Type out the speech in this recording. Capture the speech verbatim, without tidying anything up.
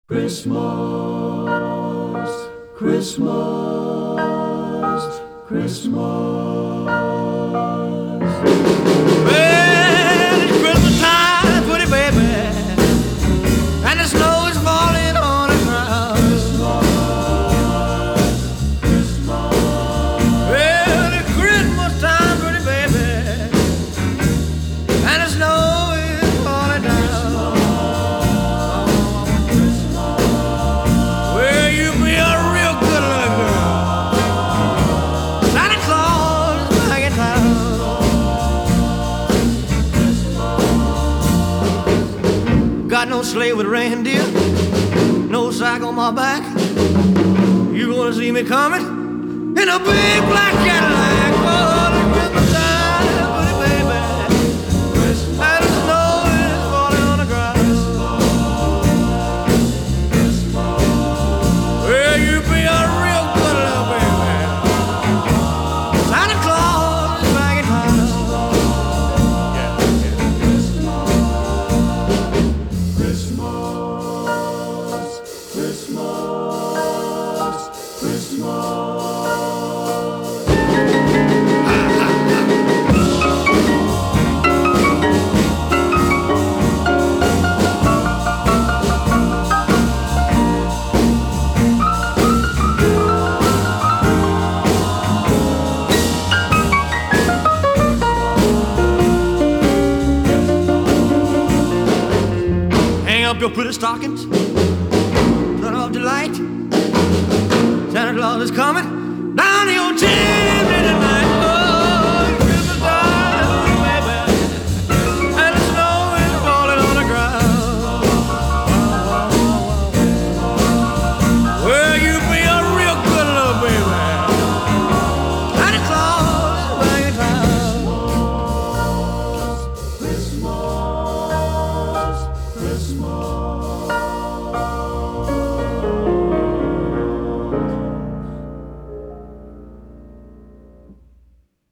Christmas, Christmas, Christmas. Well, it's Christmas time, pretty baby, and the snow is falling on the ground. Christmas, Christmas. Well, it's Christmas time, pretty baby, and the snow is falling down. Well, you be a real good little girl. Santa Claus is back in town. Got no sleigh with reindeer, no sack on my back. You gonna see me coming in a big black Cadillac. Oh, the Christmas time, pretty baby, and the snow is falling on the ground. Well, you be a real good little baby. Santa Claus is back in town. Christmas, Christmas, Christmas. Hang up your pretty stockings, turn off the light. Santa Claus is coming down your chimney.